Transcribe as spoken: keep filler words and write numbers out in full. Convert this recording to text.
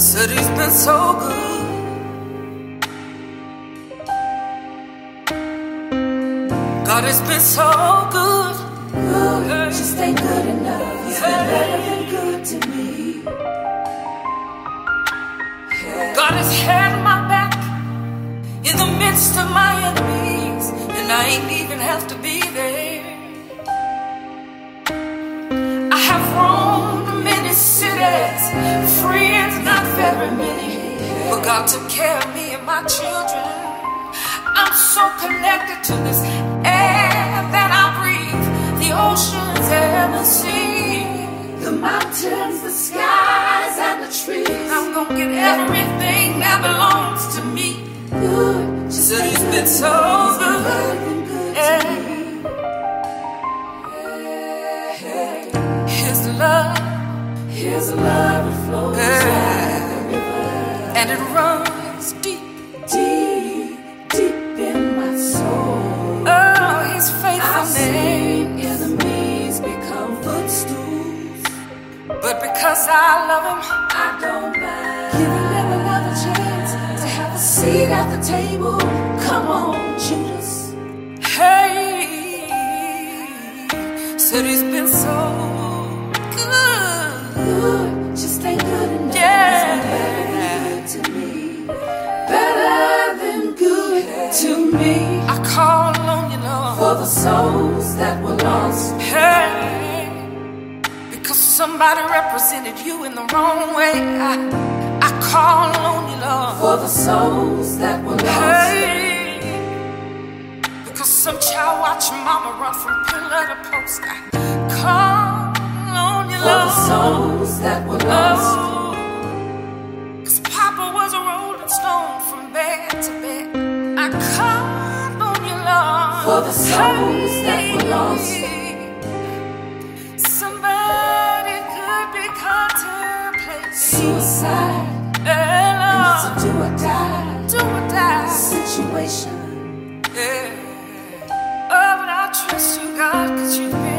Said he's been so good. God has been so good. Good, just ain't good enough. He's been better than good to me. God has had my back in the midst of my enemies, and I ain't even have to be there. I have roamed many cities, friends not very many, but God took care of me and my children. I'm so connected to this air that I breathe, the oceans and the sea, the mountains, the skies, and the trees. I'm gonna get everything that belongs to me. Good, just Said he's been so good. Yeah. His love, His love, it flows yeah, like a river, and it runs deep, deep, deep in my soul. oh, His I've faithfulness. seen enemies become footstools, But because I love Him, I don't mind giving them another chance to have a seat at the table. Come on, Judas. hey, said He's been so good. Good, just ain't good enough. Yeah. It's been better than good to me. Better than good to me. I call on you, For Lord, the souls that were lost. hey, because somebody represented you in the wrong way. I, I call on you, Lord, For the souls that were lost. hey, because some child watched mama run from pillar to post. I call on you, For the Lord, souls that were lost. oh, cause Papa was a rolling stone from bed to bed. I call on you, Lord, For the souls that were lost. hey, somebody could be contemplating Suicide. hey, And it's a Lord, do or die do or die. situation. Yeah. Oh, but I trust you, God, cause you've been